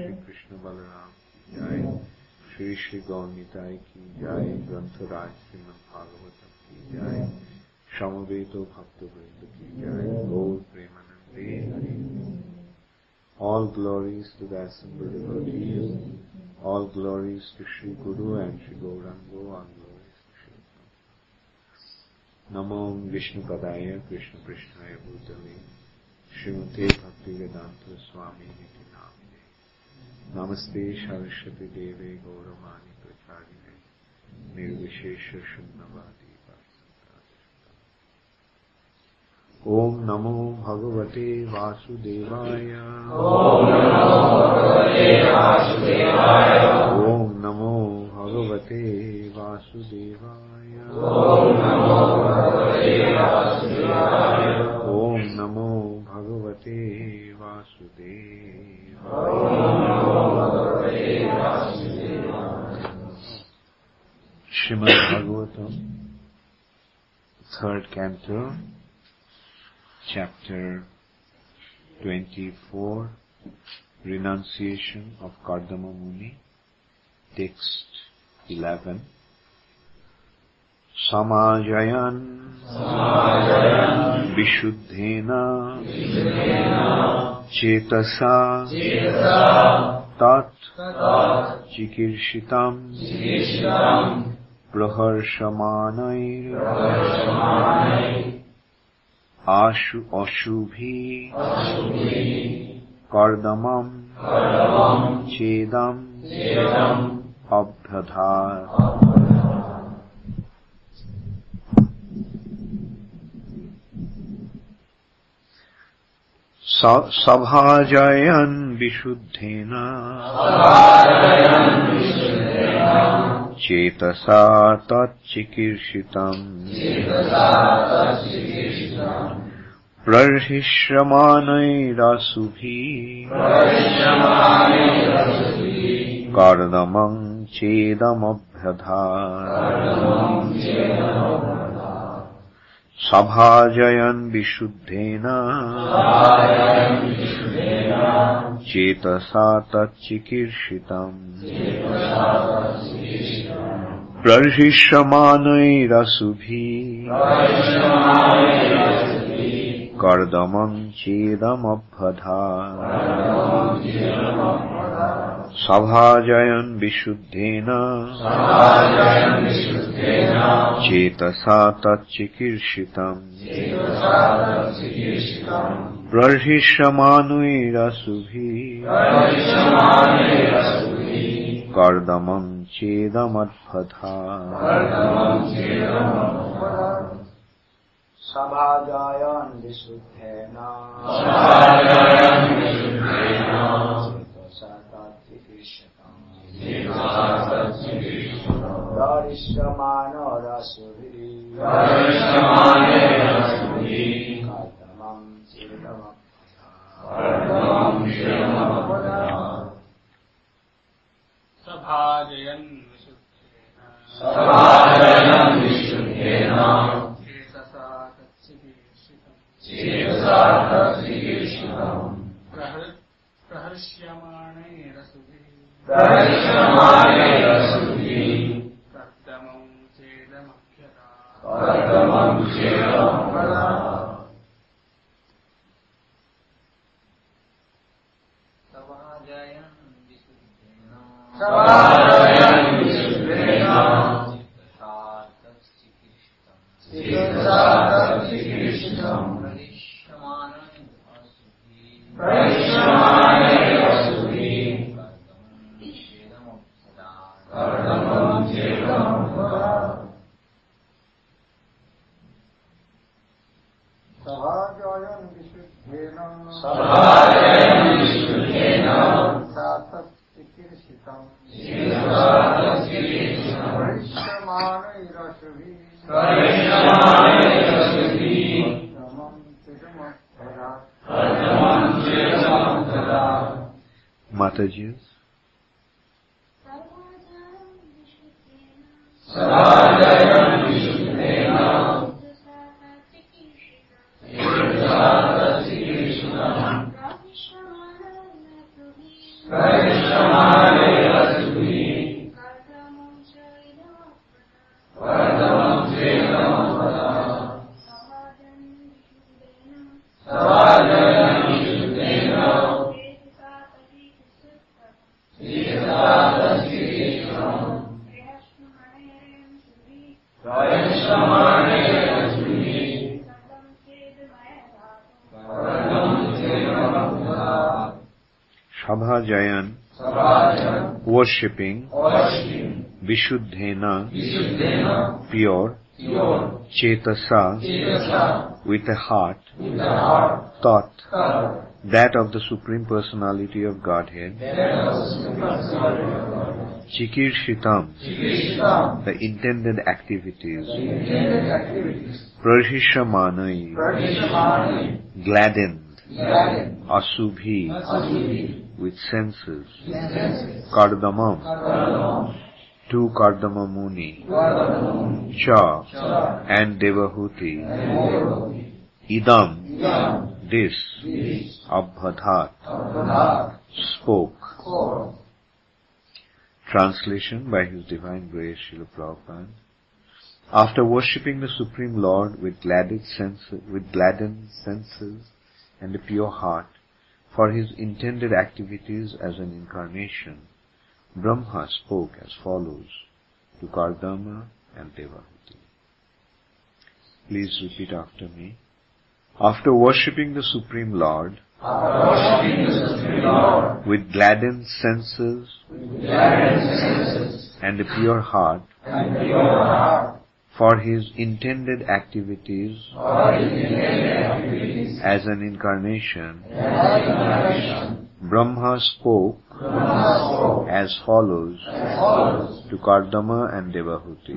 श्री कृष्ण बलराम की जय, श्री श्री गौर निताय की जय, ग्रंथराज श्रीमद् भागवतम की जय, समवेत भक्तवृंद की जय, गौर प्रेमानंदे Hari. All glories to the assembled devotees, all glories to Shri Guru and Shri Gauranga, all glories to Shri Prabhupada. Namo Vishnu Padaya Krishna Prishnaya Bhutale Srimate Bhaktivedanta Swami Niti Namine Namaste Saraswati Deve Gauravani Pracharine Nirvishesha Shunnavadi Om Namo Bhagavate Vasudevaya. Om Namo Bhagavate Vasudevaya. Om Namo Bhagavate Vasudevaya. Om Namo Bhagavate Vasudevaya. Om Namo Bhagavate Vasudevaya. Srimad Bhagavatam, third canto, Chapter 24, Renunciation of Kardama Muni, Text 11. Samajayan Vishuddhena Chetasa Tat Chikirshitam Praharshamanair Ashubhi Kardamam Chedam Abdhadhar. Sabhajayan Vishuddhena Chetasa Tat Chikirshitam Prarhishramanairasubhi Kardamam Chedam Abhyadhar. Sabhajayan Vishuddhena Chetasa Tat Chikirshitam Prarhishramanairasubhi Kardamam Chedam Abhyadhar. Sabhajayan Vishuddhena Chetasa Tat Chikirshitam Prarhishramanairasubhi Kardamam Chedam Abhyadhar. Sabhajayan Vishuddhena Darishamana Rasuri Kardamam Chedam Abhyadhar. Sabhajayan Vishuddhena Praharshamanairasubhi Kardamam Chedam Abhyadhar. Sabhajayan Vishuddhena Mataji's. Sabhajayan, worshipping, Vishuddhena, pure, Chetasa, with a heart, thought, that of the Supreme Personality of Godhead, Chikirshitam, the intended activities, Prahishamanai, gladdened, Asubhi, with senses, Kardamam, to Kardamamuni, Cha, and Devahuti, Idam, this, Abhadhat, spoke. Translation by His Divine Grace Srila Prabhupada. After worshipping the Supreme Lord with gladdened senses and a pure heart for His intended activities as an incarnation, Brahma spoke as follows to Kardama and Devahuti. Please repeat after me. After worshipping the Supreme Lord with gladdened senses and a pure heart for His intended activities as an incarnation, Brahma spoke as follows to Kardama and Devahuti.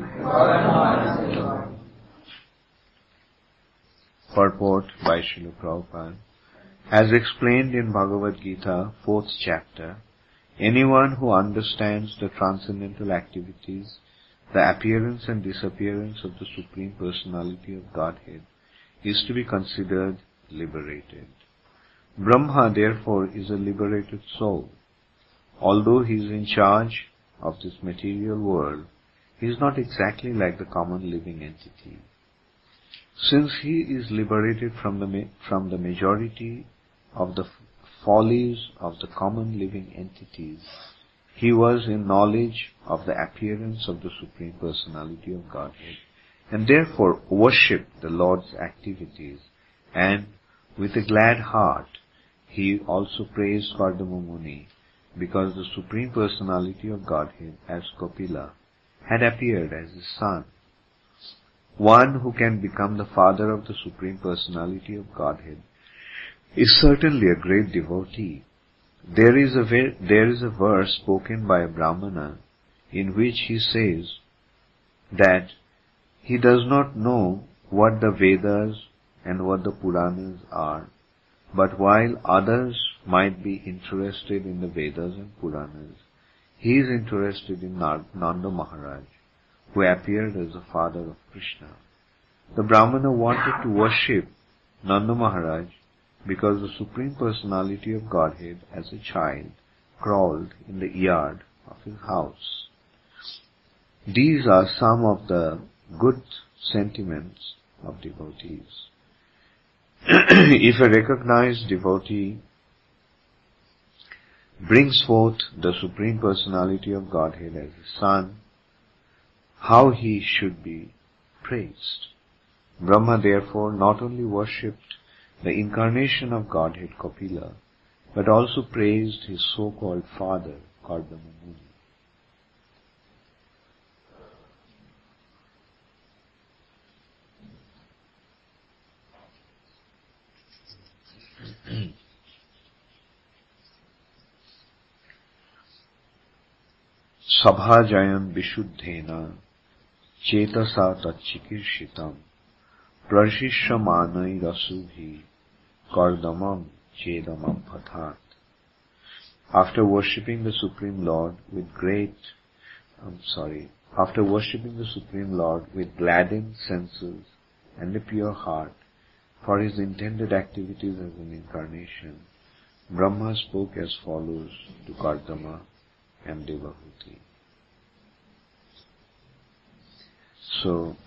Purport by Srila Prabhupada. As explained in Bhagavad Gita, 4th chapter, anyone who understands the transcendental activities, the appearance and disappearance of the Supreme Personality of Godhead, is to be considered liberated. Brahma, therefore, is a liberated soul. Although he is in charge of this material world, he is not exactly like the common living entity. Since he is liberated from the majority of the follies of the common living entities, he was in knowledge of the appearance of the Supreme Personality of Godhead, and therefore worshipped the Lord's activities, and with a glad heart he also praised Kardama Muni, because the Supreme Personality of Godhead as Kapila had appeared as his son. One who can become the father of the Supreme Personality of Godhead is certainly a great devotee. There is a verse spoken by a Brahmana in which he says that he does not know what the Vedas and what the Puranas are, but while others might be interested in the Vedas and Puranas, he is interested in Nanda Maharaj, who appeared as the father of Krishna. The Brahmana wanted to worship Nanda Maharaj because the Supreme Personality of Godhead as a child crawled in the yard of his house. These are some of the good sentiments of devotees. If a recognized devotee brings forth the Supreme Personality of Godhead as his son, how he should be praised. Brahma therefore not only worshipped the incarnation of Godhead Kapila, but also praised his so-called father, Kardama Muni. Sabhajayan Vishuddhena Chetasa Tatchikirshitam Prashishamanai Rasubhi Kardamam Chedamam Pathat. After worshipping the Supreme Lord with gladdened senses and a pure heart for his intended activities as an incarnation, Brahma spoke as follows to Kardama and Devahuti. So,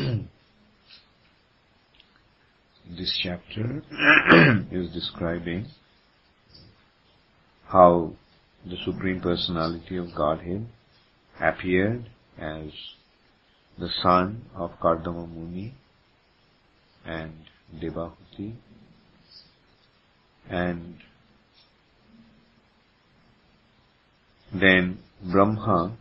this chapter is describing how the Supreme Personality of Godhead appeared as the son of Kardama Muni and Devahuti, and then Brahma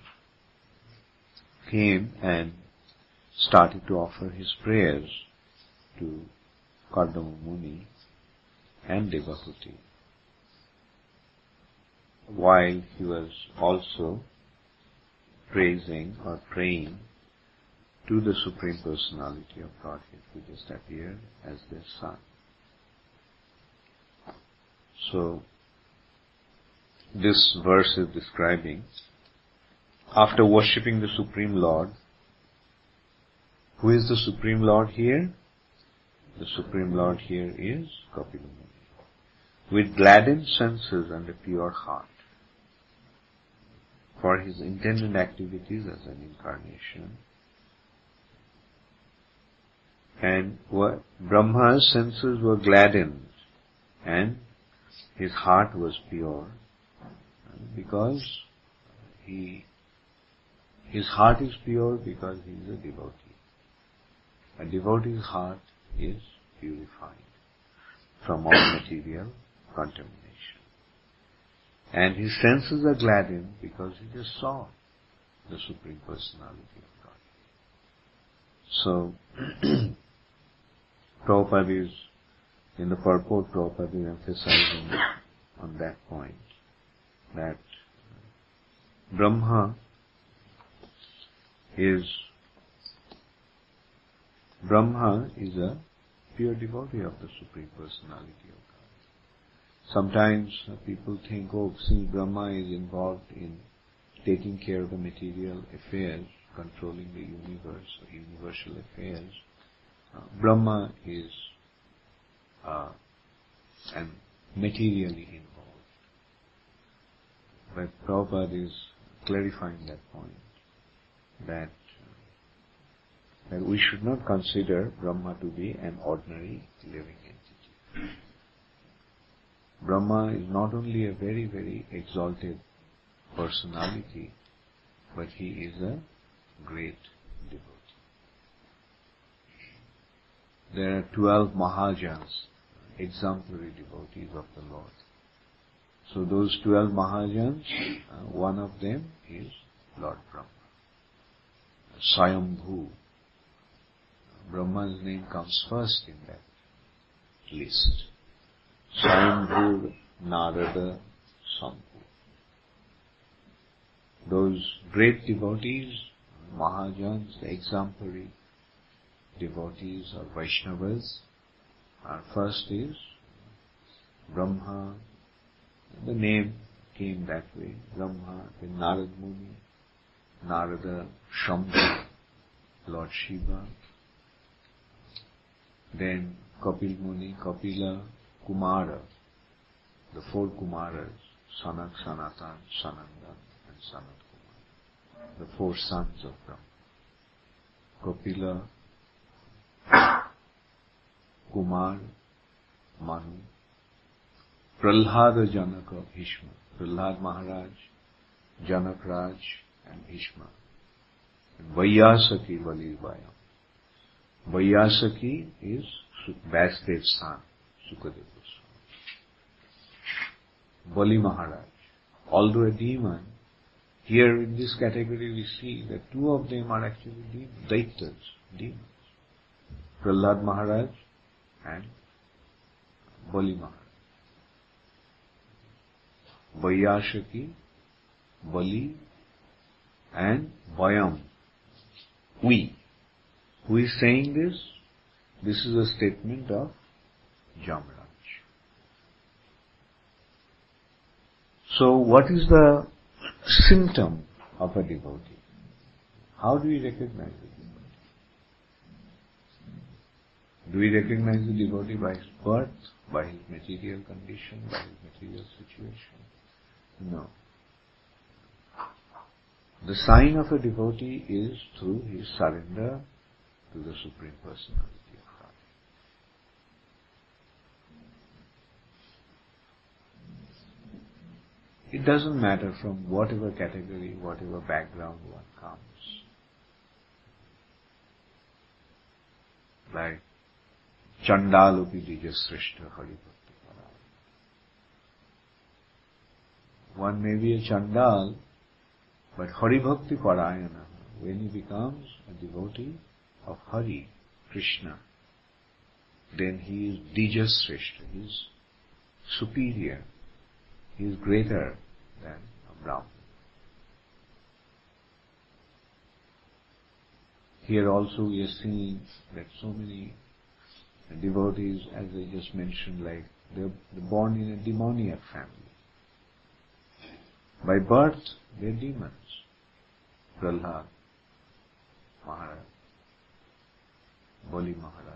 came and started to offer his prayers to Kardama Muni and Devahuti, while he was also praising or praying to the Supreme Personality of Godhead, who just appeared as their son. So, this verse is describing, after worshipping the Supreme Lord, who is the Supreme Lord here? The Supreme Lord here is Kapila Muni, with gladdened senses and a pure heart, for his intended activities as an incarnation. And Brahma's senses were gladdened and his heart was pure, because his heart is pure because he is a devotee. A devotee's heart is purified from all material contamination. And his senses are gladdened because he just saw the Supreme Personality of God. So, Prabhupada is, in the purport, Prabhupada is emphasizing on that point, that Brahma is a pure devotee of the Supreme Personality of God. Sometimes people think, since Brahma is involved in taking care of the material affairs, controlling the universe, or universal affairs, Brahma is and materially involved. But Prabhupada is clarifying that point, that we should not consider Brahma to be an ordinary living entity. Brahma is not only a very, very exalted personality, but he is a great devotee. There are 12 Mahajans, exemplary devotees of the Lord. So those 12 Mahajans, one of them is Lord Brahma. Swayambhu. Brahma's name comes first in that list. Swayambhu Narada Sambhu. Those great devotees, Mahajans, the exemplary devotees or Vaishnavas, first is Brahma. The name came that way, Brahma, then Narad Muni, Narada, Shambhu, Lord Shiva, then Kapil Muni, Kapila, Kumara, the 4 Kumaras, Sanak, Sanatan, Sanandan, and Sanat Kumar, the 4 sons of Brahma. Kapila, Kumar, Manu, Prahlada Janaka, Bhishma, Prahlad Maharaj, Janak Raj, and Bhishma, and Vaiyasaki Valirvayam. Vaiyasaki is Vyasdev's son, Sukadeva Goswami. Bali Maharaj, although a demon, here in this category we see that 2 of them are actually Daityas, demons. Prahlad Maharaj and Bali Maharaj. Vaiyasaki, Bali, and Vayam. We. Who is saying this? This is a statement of Jamaraj. So what is the symptom of a devotee? How do we recognize a devotee? Do we recognize the devotee by his birth, by his material condition, by his material situation? No. The sign of a devotee is through his surrender to the Supreme Personality of God. It doesn't matter from whatever category, whatever background one comes. Like Chandalopi Dijasrishta Hari Bhakti Parayana. One may be a Chandal, but Hari Bhakti Parayana, when he becomes a devotee of Hari, Krishna, then he is Dijasrishta, he is superior, he is greater than a Brahman. Here also we are seeing that so many devotees, as I just mentioned, like they're born in a demoniac family. By birth, they're demons. Prahlad, Maharaj, Bali Maharaj.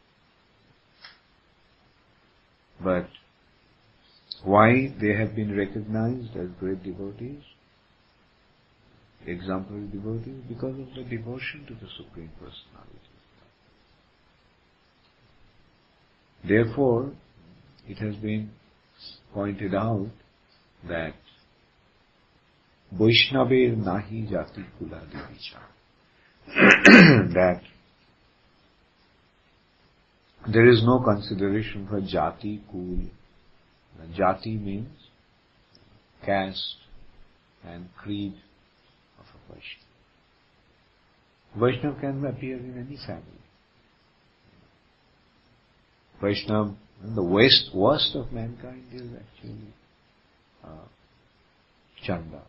But why they have been recognized as great devotees, exemplary devotees? Because of the devotion to the Supreme Personality. Therefore, it has been pointed out that Vaishnaver nahi jati kula divicha, that there is no consideration for jati, kul. Jati means caste and creed of a Vaishnava. Vaishnava can appear in any family. Vaishnava, the worst of mankind is actually Chandal.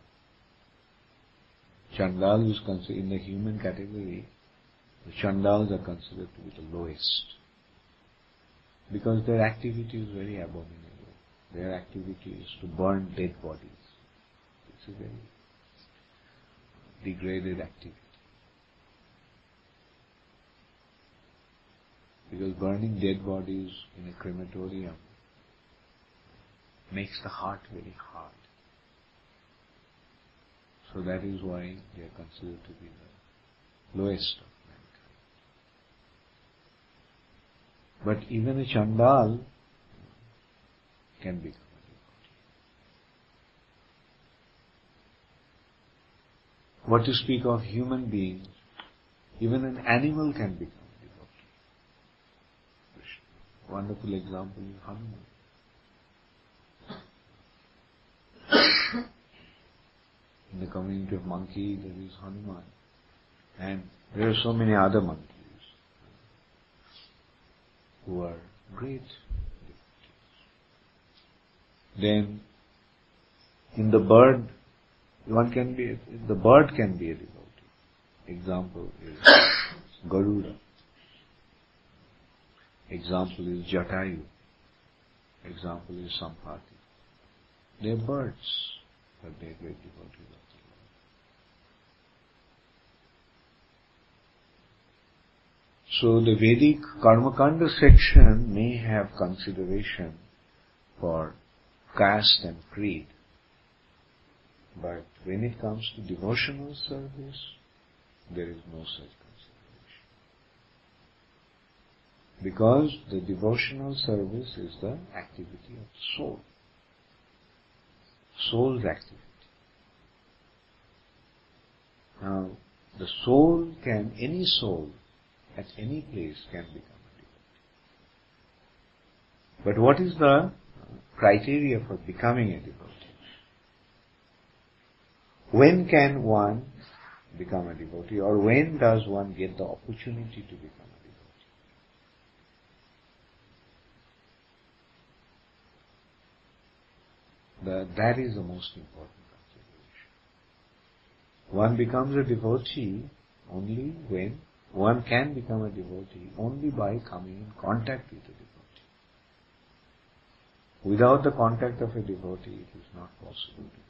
Chandal is considered, in the human category, the Chandals are considered to be the lowest. Because their activity is very abominable. Their activity is to burn dead bodies. It's a very degraded activity. Because burning dead bodies in a crematorium makes the heart very hard. So that is why they are considered to be the lowest of mankind. But even a Chandal can become a devotee. What to speak of human beings, even an animal can become a devotee. Wonderful example is Hanuman. In the community of monkeys, there is Hanuman. And there are so many other monkeys who are great devotees. Then, in the bird, the bird can be a devotee. Example is Garuda. Example is Jatayu. Example is Sampati. They are birds, but they are great devotees of the Lord. So the Vedic Karmakanda section may have consideration for caste and creed, but when it comes to devotional service, there is no such consideration. Because the devotional service is the activity of the soul. Soul's activity. Now, the soul any soul at any place can become a devotee. But what is the criteria for becoming a devotee? When can one become a devotee, or when does one get the opportunity to become a devotee? That is the most important consideration. One becomes a devotee only when one can become a devotee only by coming in contact with a devotee. Without the contact of a devotee, it is not possible to become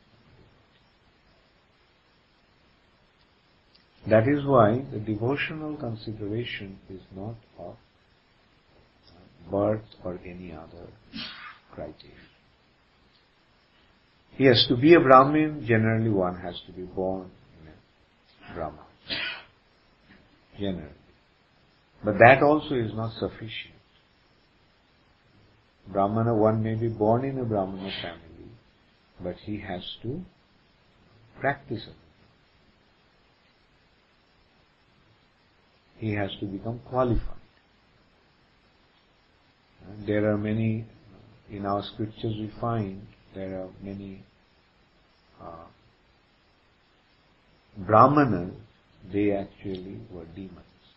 a devotee. That is why the devotional consideration is not of birth or any other criteria. Yes, to be a Brahmin, generally one has to be born in a Brahma. Generally. But that also is not sufficient. Brahmana, one may be born in a Brahmana family, but he has to practice it. He has to become qualified. And there are many, in our scriptures we find, there are many Brahmanas, they actually were demons.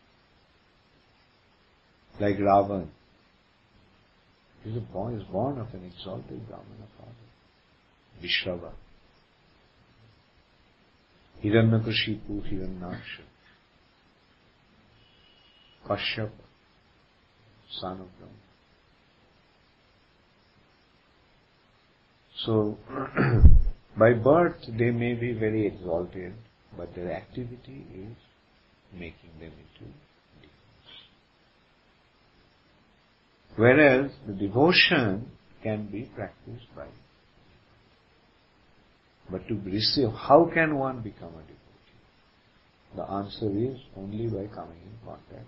Like Ravan. He is born of an exalted Brahmana father. Vishrava. Hiranyakashipu, Hiranyaksha. Kashyapa, son of Brahma. So, by birth they may be very exalted, but their activity is making them into demons. Whereas the devotion can be practiced by. But to receive, how can one become a devotee? The answer is only by coming in contact.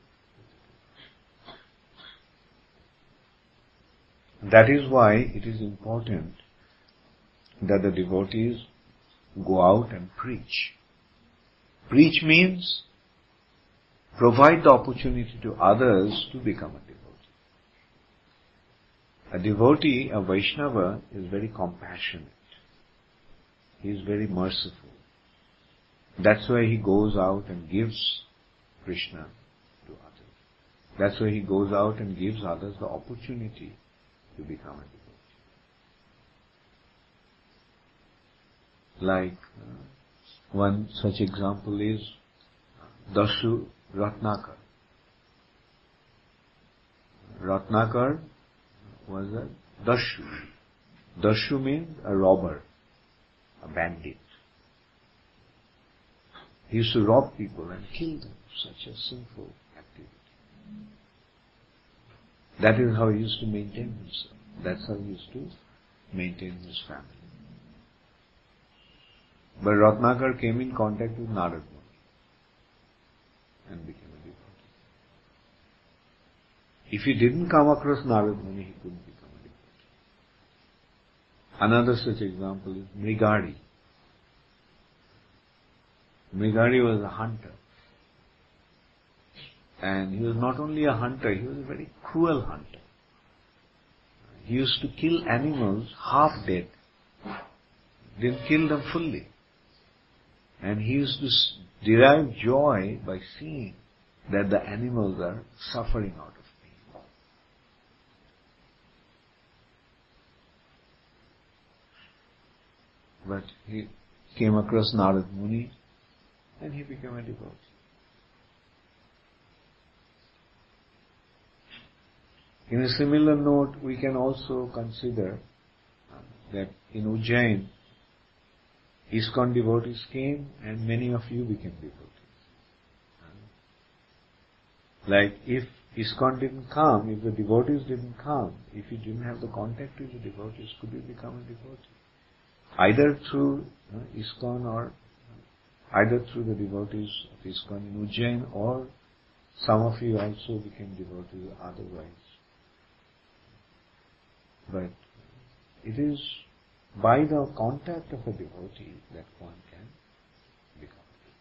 That is why it is important that the devotees go out and preach. Preach means provide the opportunity to others to become a devotee. A devotee, a Vaishnava, is very compassionate. He is very merciful. That's why he goes out and gives Krishna to others. That's why he goes out and gives others the opportunity to become a devotee. Like one such example is Dashu Ratnakar. Ratnakar was a Dashu. Dashu means a robber, a bandit. He used to rob people and kill them. Such a sinful activity. That is how he used to maintain himself. That's how he used to maintain his family. But Ratnakar came in contact with Narad Muni and became a devotee. If he didn't come across Narad Muni, he couldn't become a devotee. Another such example is Mrigari. Mrigari was a hunter. And he was not only a hunter, he was a very cruel hunter. He used to kill animals half dead. Didn't kill them fully. And he used to derive joy by seeing that the animals are suffering out of pain. But he came across Narad Muni and he became a devotee. In a similar note, we can also consider that in Ujjain, ISKCON devotees came and many of you became devotees. Like if ISKCON didn't come, if the devotees didn't come, if you didn't have the contact with the devotees, could you become a devotee? Either through ISKCON or either through the devotees of ISKCON in Ujjain, or some of you also became devotees otherwise. But it is by the contact of a devotee that one can become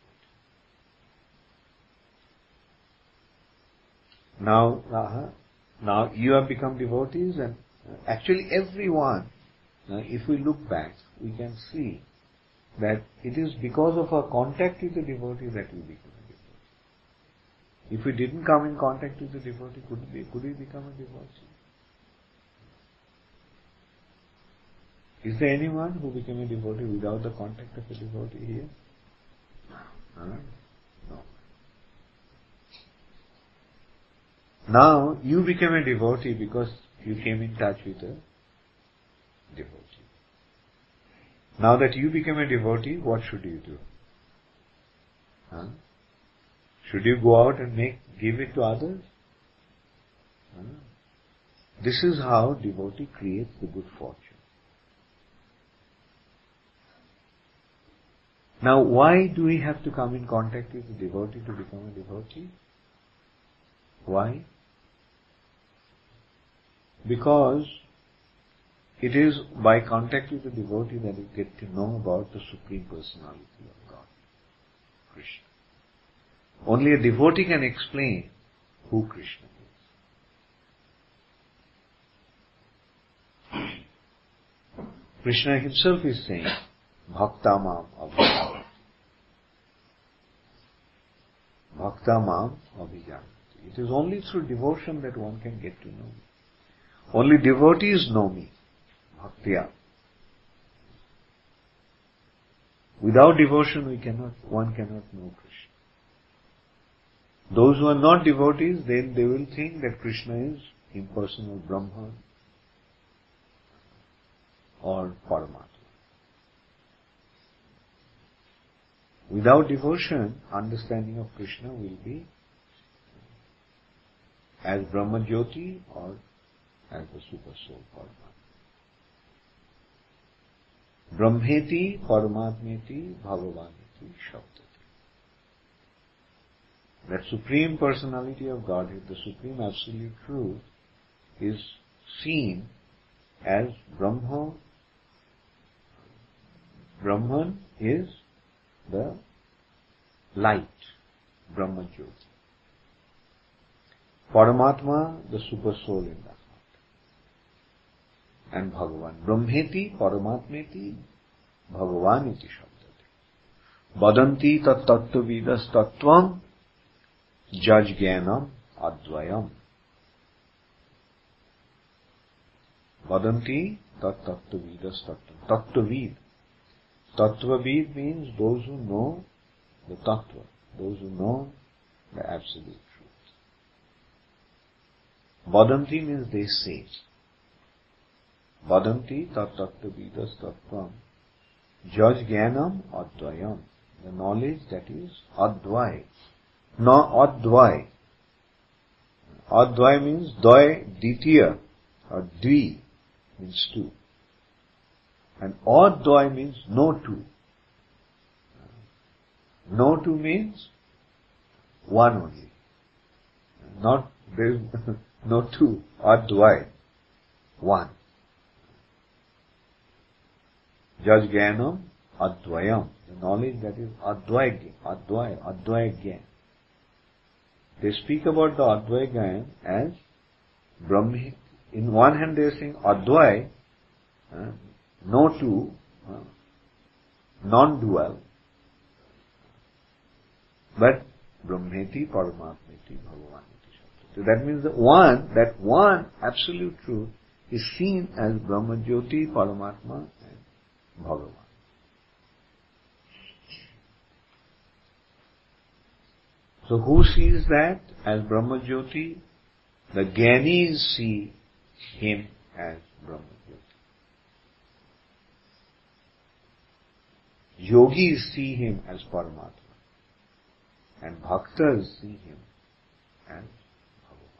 a devotee. Now you have become devotees, and actually everyone, if we look back, we can see that it is because of our contact with the devotee that we become a devotee. If we didn't come in contact with the devotee, could we become a devotee? Is there anyone who became a devotee without the contact of a devotee here? No. Now, you became a devotee because you came in touch with a devotee. Now that you became a devotee, what should you do? Should you go out and give it to others? This is how devotee creates the good fortune. Now, why do we have to come in contact with the devotee to become a devotee? Why? Because it is by contact with the devotee that you get to know about the Supreme Personality of God, Krishna. Only a devotee can explain who Krishna is. Krishna himself is saying, Bhakta mam abhijanati. Bhakta mam abhijanati. It is only through devotion that one can get to know me. Only devotees know me. Bhaktya. Without devotion one cannot know Krishna. Those who are not devotees, then they will think that Krishna is impersonal Brahman or Paramatma. Without devotion, understanding of Krishna will be as Brahma Jyoti or as the Super Soul Paramatma. Brahmeti Paramatmeti Bhagavaniti Shabdati. That Supreme Personality of Godhead, the Supreme Absolute Truth, is seen as Brahma. Brahman is the light, Brahma Jyoti. Paramatma, the Super Soul in the heart. And Bhagavan. Brahmeti Paramatmeti Bhagavaniti Shabdati. Badanti tat tattva vidas tattvam jaj jnanam advayam. Badanti tat tattva vidas tattvam. Tattva-vid. Tattva-vid means those who know the tattva, those who know the absolute truth. Badanti means they say. Badanti tat tattva vidas tattvam jaj jnanam advayam. The knowledge that is advay. No advay. Advay means dvay ditya or dvi means two. And advay means no two. No two means one only. Not there is no two. Advay. One. Jaj jnanam advayam. The knowledge that is advay gyan. They speak about the advay gyan as Brahmi. In one hand they are saying advay, no two, non-dual. But Brahmeti Paramatmeti Bhagavaniti Shabdati. So that means that one absolute truth is seen as Brahma Jyoti, Paramatma and Bhagavan. So who sees that as Brahma Jyoti? The Jnanis see him as Brahma Jyoti. Yogis see him as Paramatma. And Bhaktas see him as Bhagavan.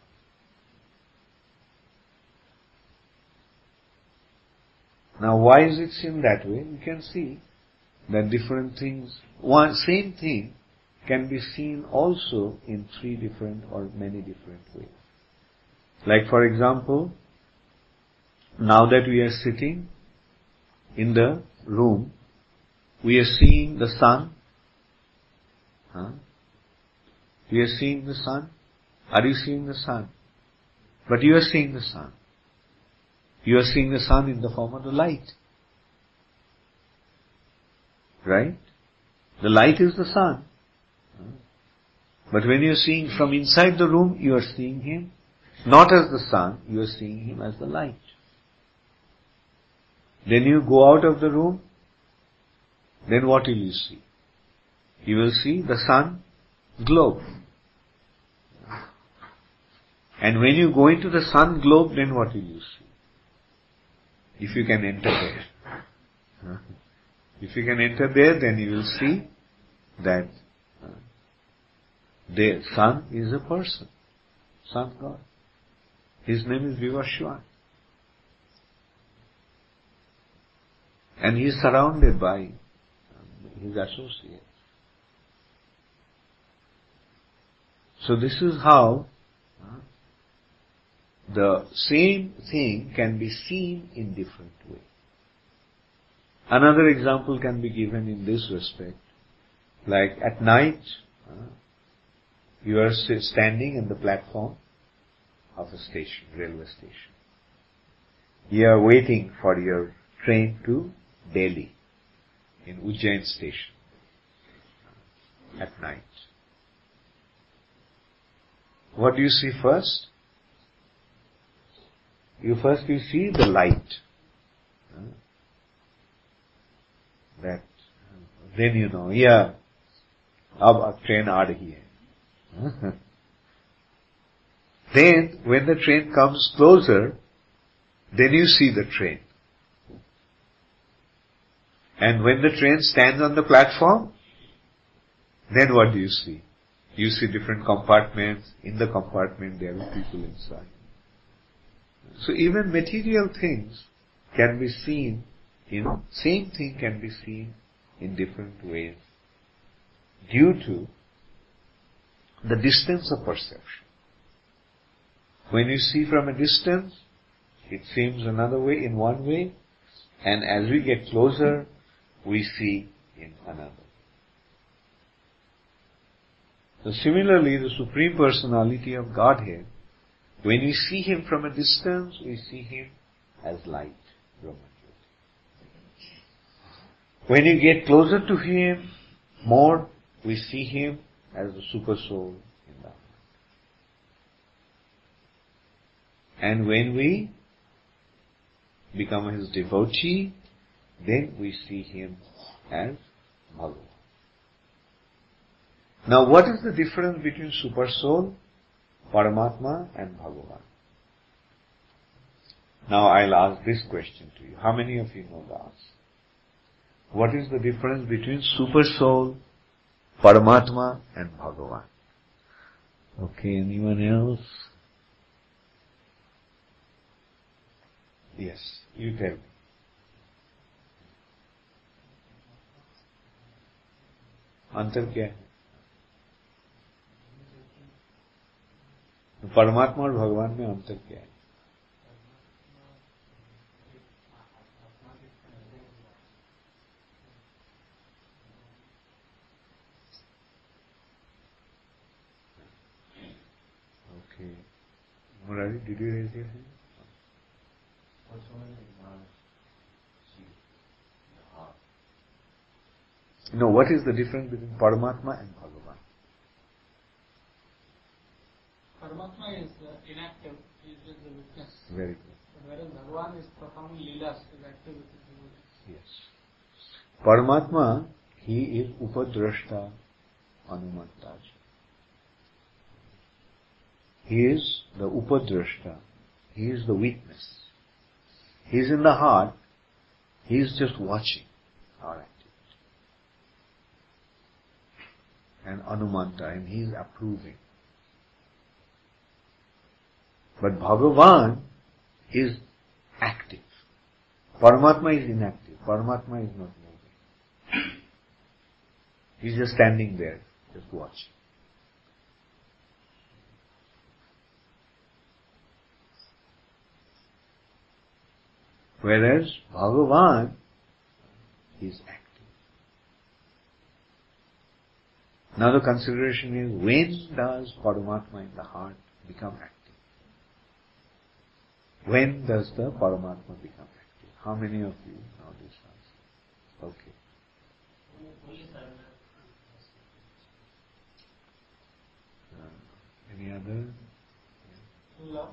Now why is it seen that way? You can see that different things, same thing can be seen also in three different or many different ways. Like for example, now that we are sitting in the room, we are seeing the sun. We are seeing the sun. Are you seeing the sun? But you are seeing the sun. You are seeing the sun in the form of the light. Right? The light is the sun. But when you are seeing from inside the room, you are seeing him not as the sun, you are seeing him as the light. Then you go out of the room, then what will you see? You will see the sun globe. And when you go into the sun globe, then what will you see? If you can enter there. If you can enter there, then you will see that the sun is a person, sun God. His name is Vivaswan. And he is surrounded by his associates. So this is how the same thing can be seen in different ways. Another example can be given in this respect. Like at night, you are standing in the platform of a station, railway station. You are waiting for your train to Delhi in Ujjain station at night. What do you see first? You see the light. That then you know, yeah, अब train आ रही है. Then when the train comes closer, then you see the train. And when the train stands on the platform, then what do you see? You see different compartments. In the compartment there are people inside. So even material things can be seen same thing can be seen in different ways due to the distance of perception. When you see from a distance, it seems another way, in one way, and as we get closer, we see in another. So similarly, the Supreme Personality of Godhead, when we see Him from a distance, we see Him as light, Brahman. When you get closer to Him more, we see Him as the Super Soul in the heart. And when we become His devotee, then we see Him as Bhagavan. Now what is the difference between Super Soul, Paramatma and Bhagavan? Now I'll ask this question to you. How many of you know the answer? What is the difference between Super Soul, Paramatma and Bhagavan? Okay, anyone else? Yes, you tell me. अंतर क्या है? परमात्मा और भगवान में अंतर क्या है? Okay. Murari, did you raise your hand? No, what is the difference between Paramatma and Bhagavan? Paramatma is inactive, he is just the witness. Very good. Whereas Bhagavan is performing leelas, is active with his devotees. Yes. Paramatma, he is Upadrashta Anumanta. He is the Upadrashta. He is the witness. He is in the heart. He is just watching our activity. And Anumanta, and he is approving. But Bhagavan is active. Paramatma is inactive. Paramatma is not moving. He is just standing there, just watching. Whereas Bhagavan is active. Now the consideration is, when does Paramatma in the heart become active? When does the Paramatma become active? How many of you know this answer? Okay. Any other? Love.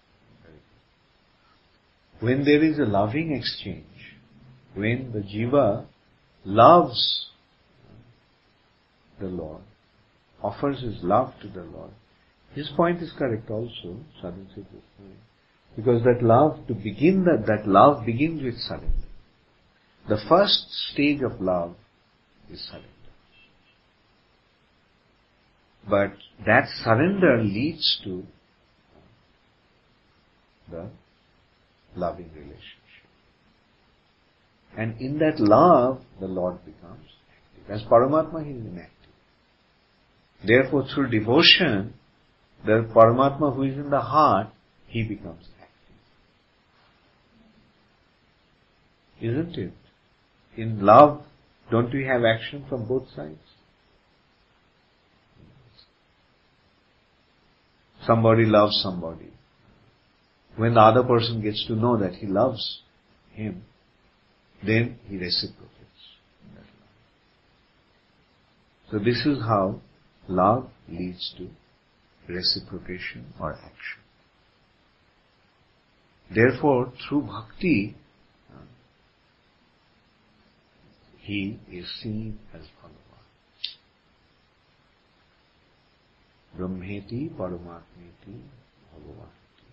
When there is a loving exchange, when the jiva loves the Lord, offers his love to the Lord, his point is correct also, Sadhu said this point. Because that love begins with surrender. The first stage of love is surrender. But that surrender leads to the loving relationship. And in that love, the Lord becomes active. As Paramatma, He is inactive. Therefore, through devotion, the Paramatma who is in the heart, He becomes active. Isn't it? In love, don't we have action from both sides? Somebody loves somebody. When the other person gets to know that he loves him, then he reciprocates that love. So this is how love leads to reciprocation or action. Therefore, through bhakti, he is seen as Bhagavan. Brahmeti Paramatmeti Bhagavanti.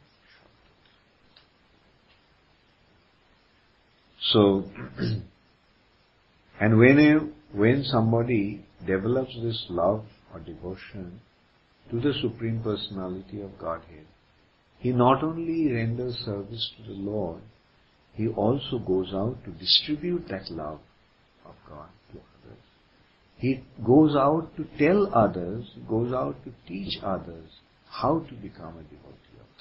So, and when somebody develops this love or devotion to the Supreme Personality of Godhead, he not only renders service to the Lord, he also goes out to distribute that love of God to others. He goes out to tell others, goes out to teach others how to become a devotee of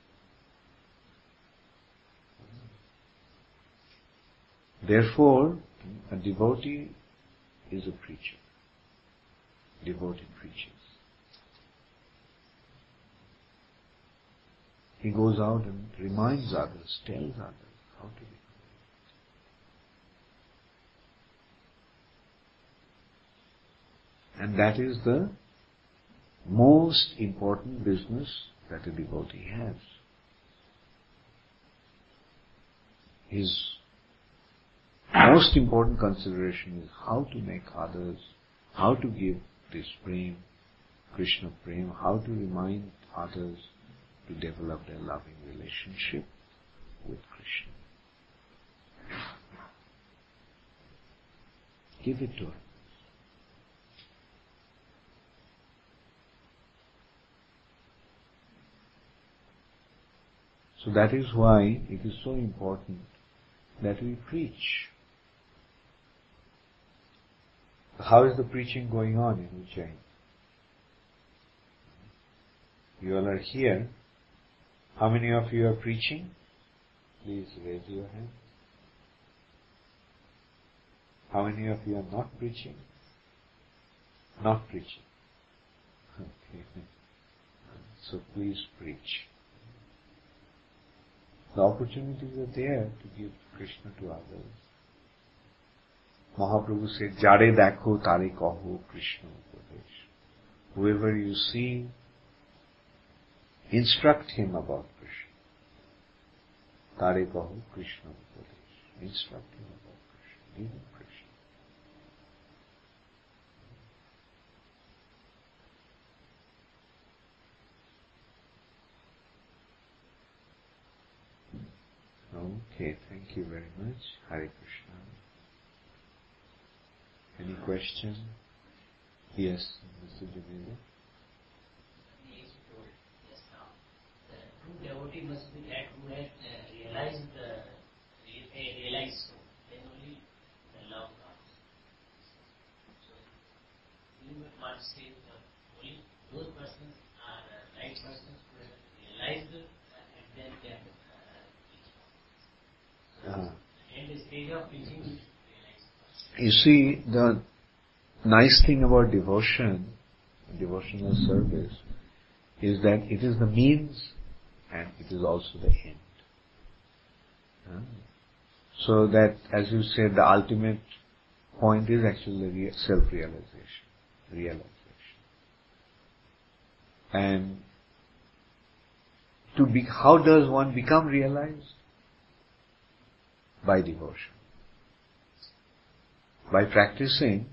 the Lord. Therefore, a devotee is a preacher. Devotee preaches. He goes out and reminds others, tells others how to become. And that is the most important business that a devotee has. His most important consideration is how to make others, how to give this prem, Krishna prem, how to remind others to develop their loving relationship with Krishna. Give it to her. So that is why it is so important that we preach. How is the preaching going on in Ujjain? You all are here. How many of you are preaching? Please raise your hand. How many of you are not preaching? Not preaching. Okay. So please preach. The opportunities are there to give Krishna to others. Mahaprabhu said, Jare dakho tare kaho Krishna upadesh. Whoever you see, instruct him about Krishna. Tare kaho Krishna upadesh. Instruct him about Krishna. Give him Krishna. Okay, thank you very much. Hare Krishna. Any question? Yes, Mr. Jamila. Yes, now. The true devotee must be that who has realized so. Then only the love comes. So, you might say only those persons are right persons who have realized and then they have and the stage of preaching is realized. You see, the nice thing about devotion, devotional service, is that it is the means and it is also the end. So that, as you said, the ultimate point is actually self-realization, realization. And how does one become realized? By devotion. By practicing,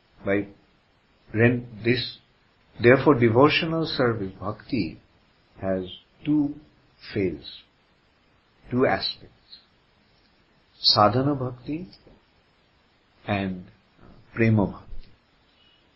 therefore devotional service, bhakti, has two phases, two aspects. Sadhana bhakti and prema bhakti.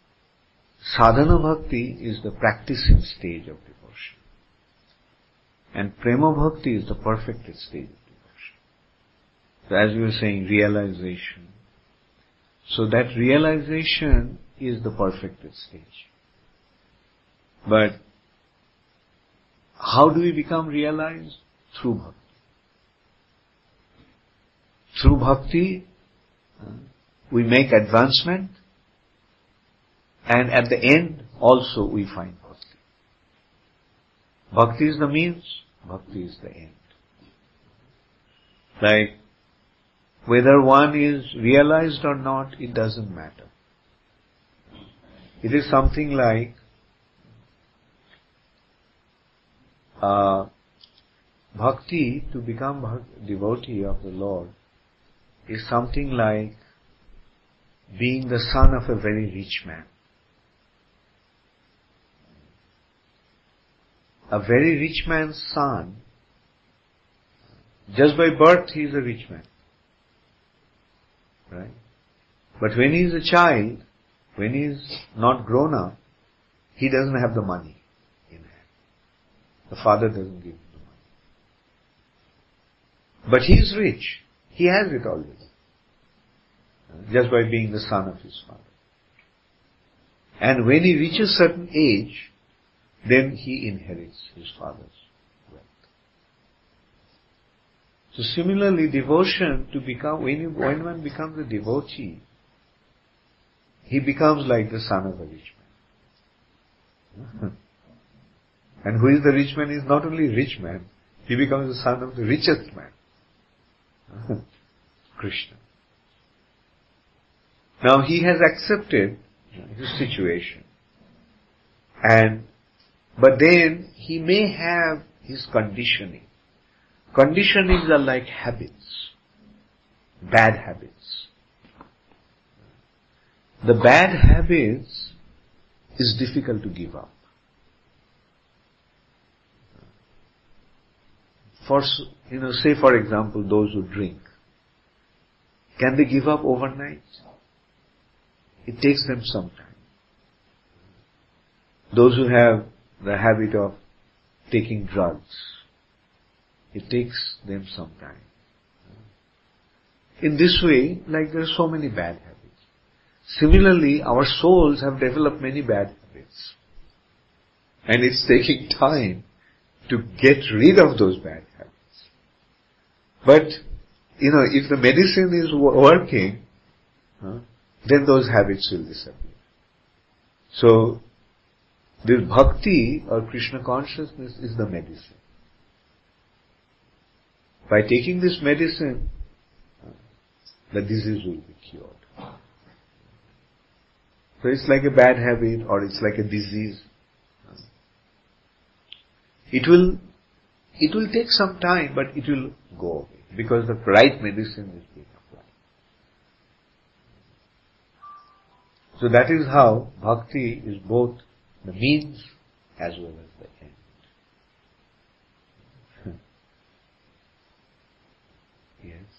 Sadhana bhakti is the practicing stage of devotion. And Prema Bhakti is the perfected stage of devotion. So as we were saying, realization. So that realization is the perfected stage. But how do we become realized? Through bhakti. Through bhakti, we make advancement, and at the end also we find bhakti. Bhakti is the means, bhakti is the end. Like, whether one is realized or not, it doesn't matter. It is something like bhakti, to become devotee of the Lord, is something like being the son of a very rich man. A very rich man's son, just by birth he is a rich man. Right? But when he is a child, when he is not grown up, he doesn't have the money in hand. The father doesn't give him the money. But he is rich. He has it already. Just by being the son of his father. And when he reaches certain age, then he inherits his father's wealth. So similarly, devotion to become, when one becomes a devotee, he becomes like the son of a rich man. And who is the rich man? He is not only a rich man, he becomes the son of the richest man. Krishna. Now he has accepted his situation, but then he may have his conditioning. Conditionings are like habits, bad habits. The bad habits is difficult to give up. Say for example, those who drink. Can they give up overnight? It takes them some time. Those who have the habit of taking drugs, it takes them some time. In this way, like there are so many bad habits. Similarly, our souls have developed many bad habits. And it's taking time to get rid of those bad habits. But, if the medicine is working, then those habits will disappear. So, this bhakti or Krishna consciousness is the medicine. By taking this medicine, the disease will be cured. So it's like a bad habit or it's like a disease. It will take some time, but it will go away because the right medicine is being applied. So that is how bhakti is both the means as well as the end. Yes.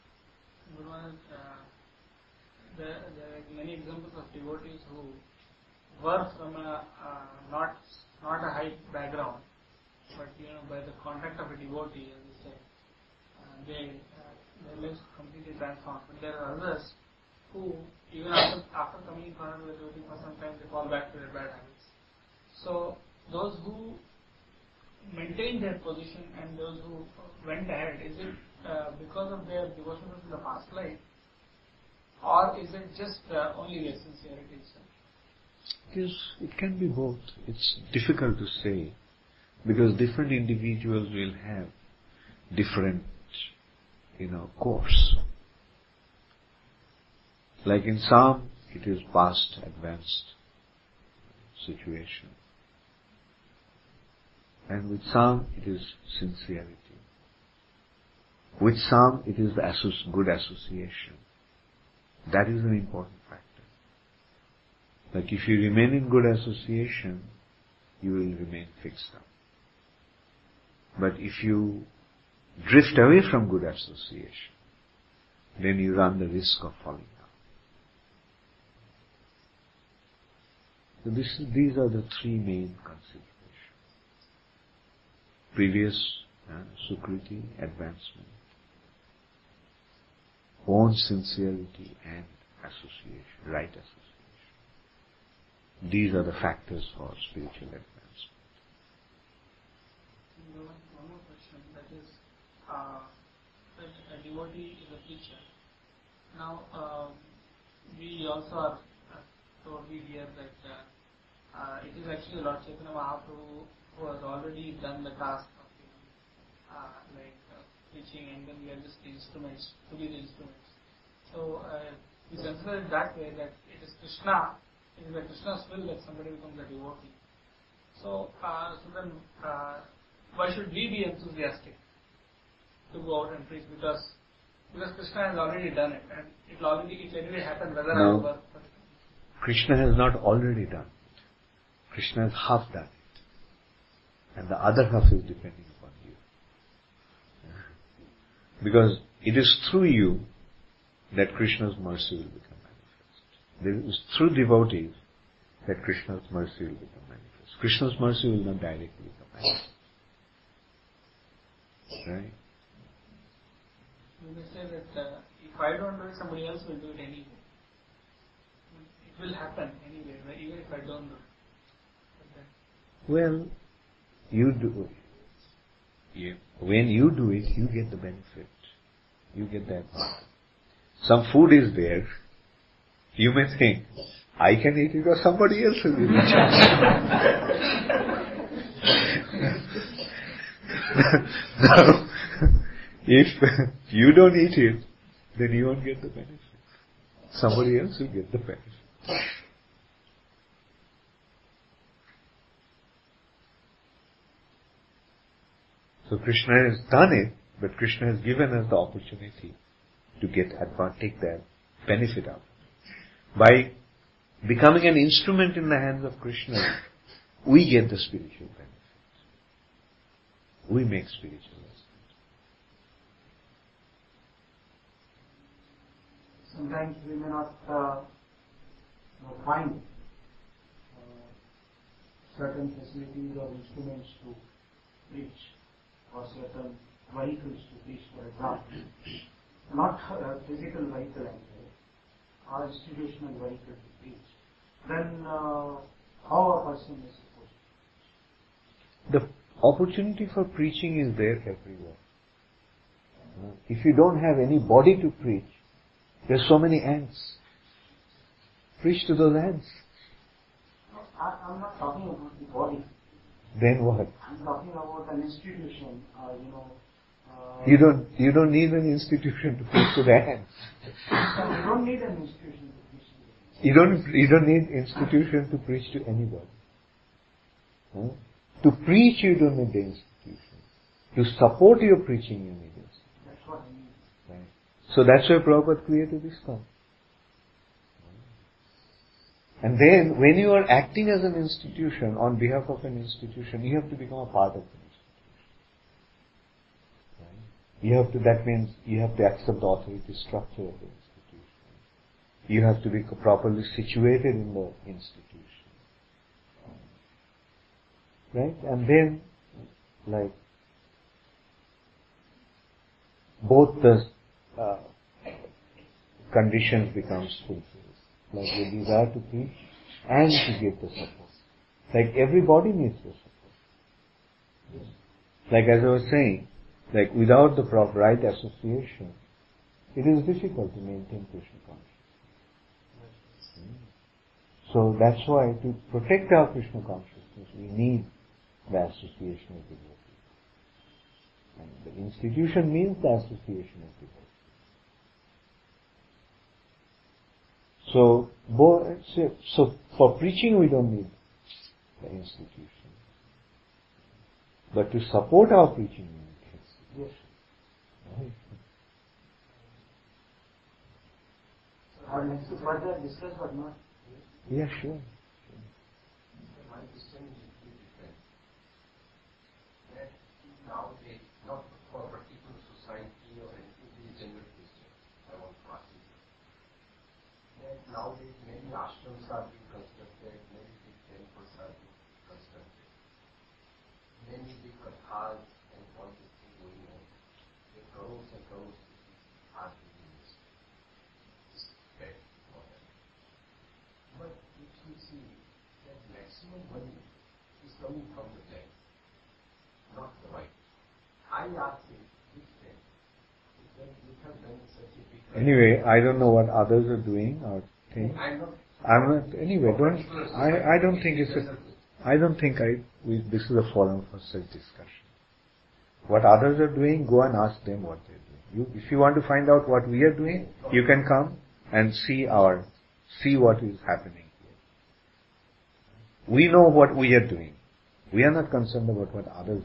There are many examples of devotees who were from a not a high background, but by the contact of a devotee, as you say, their lives completely transformed. But there are others who, even after coming in contact with the devotee for some time, they fall back to their bad habits. So those who maintained their position and those who went ahead, is it because of their devotion in the past life, or is it just only their sincerity itself? It can be both. It's difficult to say because different individuals will have different, course. Like in some, it is past advanced situation. And with some, it is sincerity. With some, it is the good association. That is an important factor. Like if you remain in good association, you will remain fixed up. But if you drift away from good association, then you run the risk of falling down. So these are the three main considerations. previous Sukriti, advancement, own sincerity and association, right association. These are the factors for spiritual advancement. One more question, that is, that a devotee is a preacher. Now, we also are told here that it is actually Lord Chaitanya Mahaprabhu who has already done the task of preaching, and then we are just the instruments, to be the instruments. So we consider it that way, that it is Krishna, it is by Krishna's will that somebody becomes a devotee. So, then why should we be enthusiastic to go out and preach? Because Krishna has already done it, and it anyway happened whether I work. Krishna has not already done it. Krishna has half done it, and the other half is depending upon you. Because it is through you that Krishna's mercy will become manifest. It is through devotees that Krishna's mercy will become manifest. Krishna's mercy will not directly become manifest. Right? You may say that if I don't do it, somebody else will do it anyway. It will happen anyway, right? Even if I don't do it. Well, you do it. When you do it, you get the benefit. You get that. Some food is there. You may think, I can eat it or somebody else will eat it. Now, if you don't eat it, then you won't get the benefit. Somebody else will get the benefit. So Krishna has done it, but Krishna has given us the opportunity to take that benefit out. By becoming an instrument in the hands of Krishna, we get the spiritual benefit. We make spiritual benefit. Sometimes we may not find certain facilities or instruments to preach, or certain vehicles to preach, for example. Not a physical vehicle, or institutional vehicle to preach. Then how a person is supposed to preach? The opportunity for preaching is there everywhere. If you don't have any body to preach, there's so many ants. Preach to those ants. No, I'm not talking about the body. Then what? I'm talking about an institution, You don't need an institution to preach to the ants. You don't need an institution to preach to the ants. You don't need institution to preach to anybody. To preach you don't need the institution. To support your preaching you need it. That's what I mean. Right. So that's why Prabhupada created ISKCON. And then when you are acting as an institution, on behalf of an institution, you have to become a part of the institution. Right? That means you have to accept the authority structure of the institution. You have to be properly situated in the institution. Right? And then, both the conditions becomes fulfilled. Like the desire to preach and to give the support. Like everybody needs the support. Like as I was saying, like without the proper right association, it is difficult to maintain Krishna consciousness. So that's why to protect our Krishna consciousness, we need the association of devotees. And the institution means the association of devotees. So for preaching we don't need the institution. But to support our preaching we need the institution. Right? Or next to further discuss or not? Yeah, sure. My question is different. That nowadays, not for a particular society or anything, it is general question. I want to ask you. That nowadays many ashrams are being constructed, many big temples are being constructed, many big cars and all this thing going on. The crores and crores are being used. It's bad for them. But if you see that maximum money is coming from the bank, not the right. I ask him, which bank? That you have done such a big. Anyway, I don't know what others are doing or think. I'm not. Anyway, don't. I don't think it's a. I don't think this is a forum for such discussion. What others are doing, go and ask them what they're doing. If you want to find out what we are doing, you can come and see what is happening here. We know what we are doing. We are not concerned about what others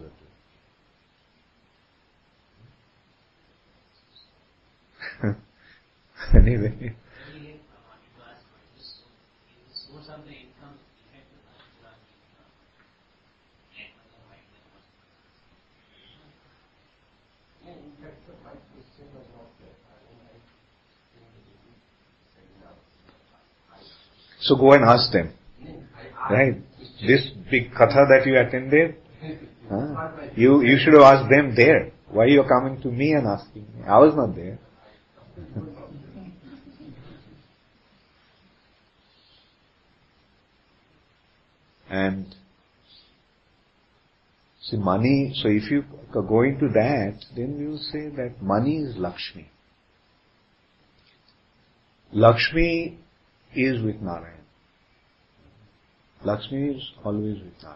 are doing. Anyway. So go and ask them. Right? This big katha that you attended, you should have asked them there. Why you are coming to me and asking me? I was not there. And see, money, so if you go into that, then we will say that money is Lakshmi. Lakshmi is with Narayan. Lakshmi is always with Narayan.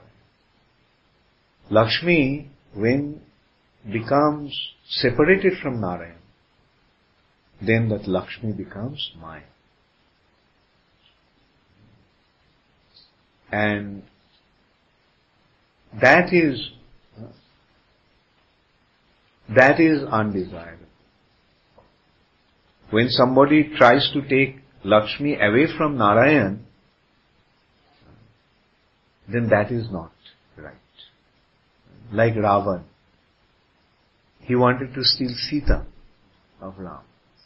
Lakshmi, when becomes separated from Narayan, then that Lakshmi becomes Maya. And that is undesirable. When somebody tries to take Lakshmi away from Narayan, then that is not right. Like Ravan. He wanted to steal Sita of Ram.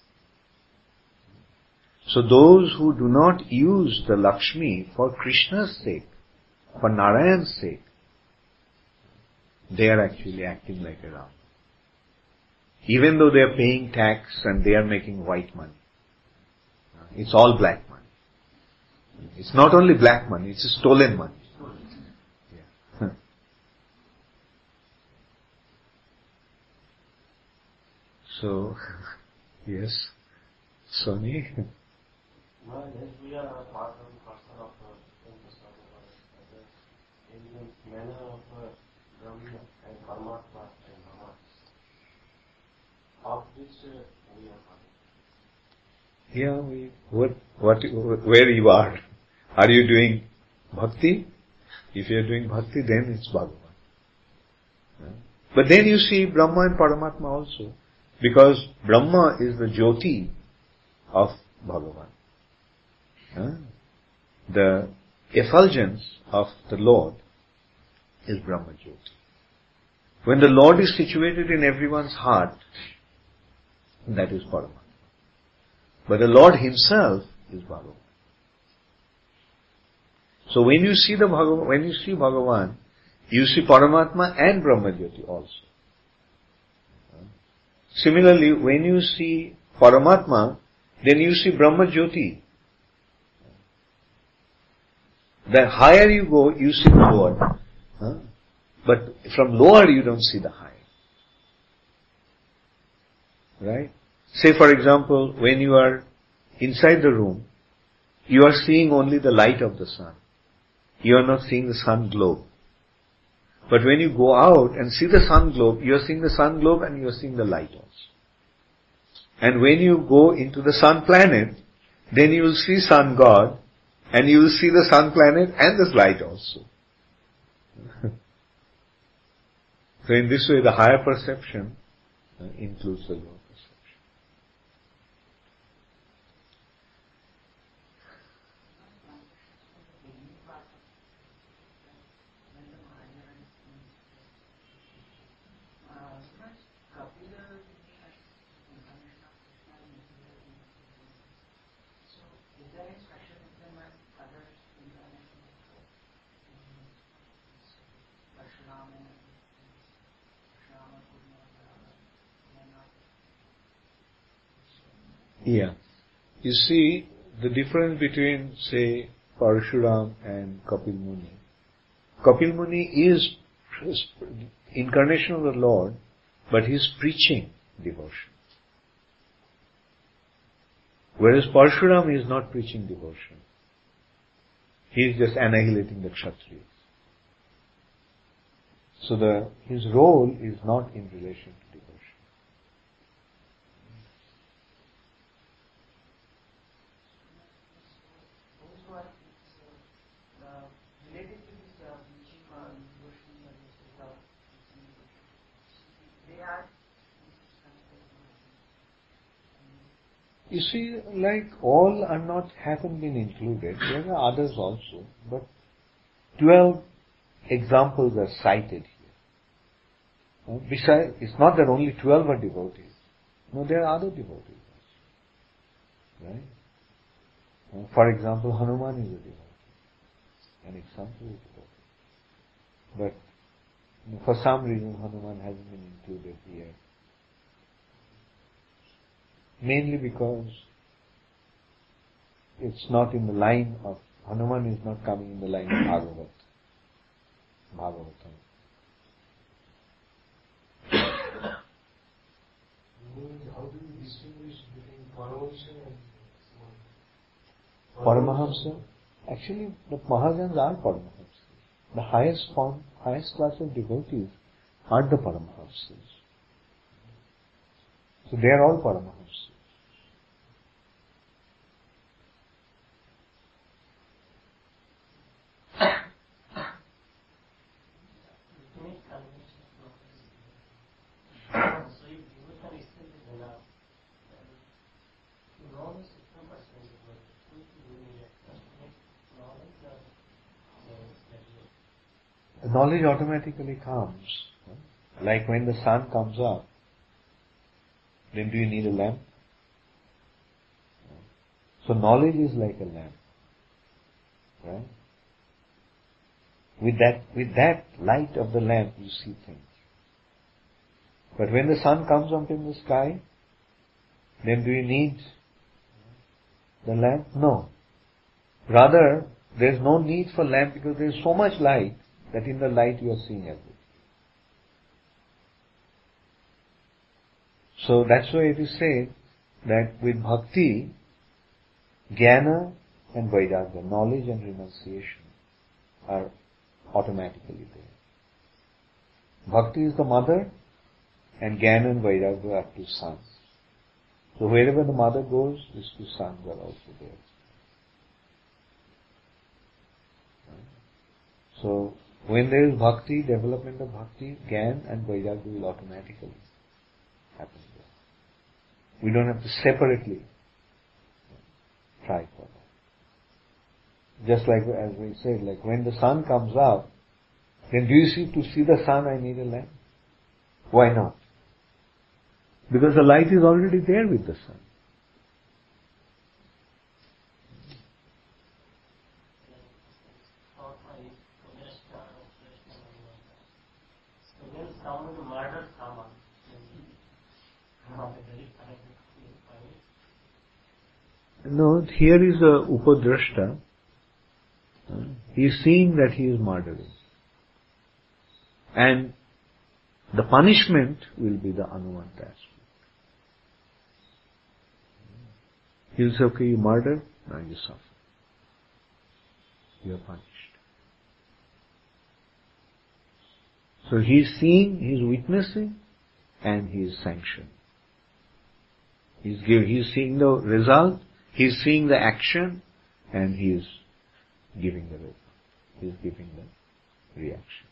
So those who do not use the Lakshmi for Krishna's sake, for Narayan's sake, they are actually acting like a Ram. Even though they are paying tax and they are making white money. It's all black money. It's not only black money, it's stolen money. Yeah. So, yes, Sonny. Well, yes, we are a part and parcel of in the manner of Brahma and Paramatma and Brahma. Of which we are part. Yeah, where you are? Are you doing bhakti? If you are doing bhakti, then it's Bhagavan. But then you see Brahma and Paramatma also, because Brahma is the Jyoti of Bhagavan. The effulgence of the Lord is Brahma Jyoti. When the Lord is situated in everyone's heart, that is Paramatma. But the Lord Himself is Bhagavan. So when you see Bhagavan, you see Paramatma and Brahma Jyoti also. Similarly, when you see Paramatma, then you see Brahma Jyoti. The higher you go, you see the lower. But from lower you don't see the higher. Right? Say for example, when you are inside the room, you are seeing only the light of the sun. You are not seeing the sun globe. But when you go out and see the sun globe, you are seeing the sun globe and you are seeing the light also. And when you go into the sun planet, then you will see sun god, and you will see the sun planet and the light also. So in this way, the higher perception includes the lower perception. Yeah. You see, the difference between, say, Parshuram and Kapil Muni. Kapil Muni is incarnation of the Lord, but he is preaching devotion. Whereas Parshuram is not preaching devotion. He is just annihilating the Kshatriyas. So his role is not in relation to devotion. Related to this teaching on devotion and stuff, they are. You see, like all haven't been included. There are others also, but 12 examples are cited here. Besides, it's not that only 12 are devotees. No, there are other devotees also. Right? For example, Hanuman is a devotee. An example is a devotee. But for some reason, Hanuman hasn't been included here. Mainly because it's not in the line of, Hanuman is not coming in the line of Bhagavatam. How do you distinguish between Paramahamsa and Paramahamsa? Actually, the Mahajans are Paramahamsas. The highest class of devotees are the Paramahamsas. So they are all Paramahamsas. Knowledge automatically comes. Like when the sun comes up, then do you need a lamp? So knowledge is like a lamp. Right? With that light of the lamp you see things. But when the sun comes up in the sky, then do you need the lamp? No. Rather, there is no need for lamp because there is so much light that in the light you are seeing everything. So that's why it is said that with bhakti, jnana and vairagya, knowledge and renunciation, are automatically there. Bhakti is the mother and jnana and vairagya are two sons. So wherever the mother goes, these two sons are also there. So when there is bhakti, development of bhakti, jnana and vairagya will automatically happen there. We don't have to separately try for that. Just like as we said, like when the sun comes up, then do you see, to see the sun I need a lamp? Why not? Because the light is already there with the sun. No, here is a upadrashta. He is seeing that he is murdering. And the punishment will be the Anuvanta aspect. He will say, okay, you murdered, now you suffer. You are punished. So he is seeing, he is witnessing, and he is sanctioning. He is seeing the result, he is seeing the action, and he is giving the result. He is giving the reaction.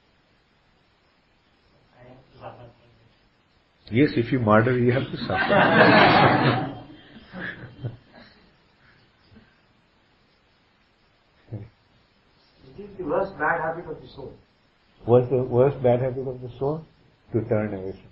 Yes, if you murder, you have to suffer. It is the worst bad habit of the soul. What's the worst bad habit of the soul? To turn away from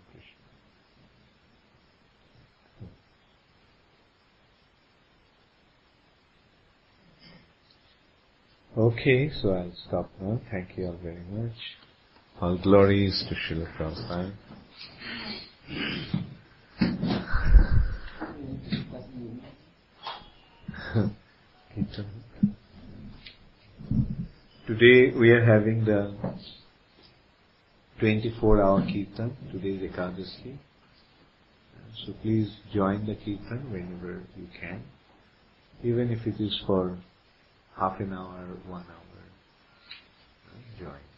Krishna. Okay, so I'll stop now. Thank you all very much. All glories to Srila Prabhupada. Kirtan. Today we are having the 24-hour Kirtan. Today is Ekadasi. So please join the Kirtan whenever you can. Even if it is for half an hour, 1 hour. Join.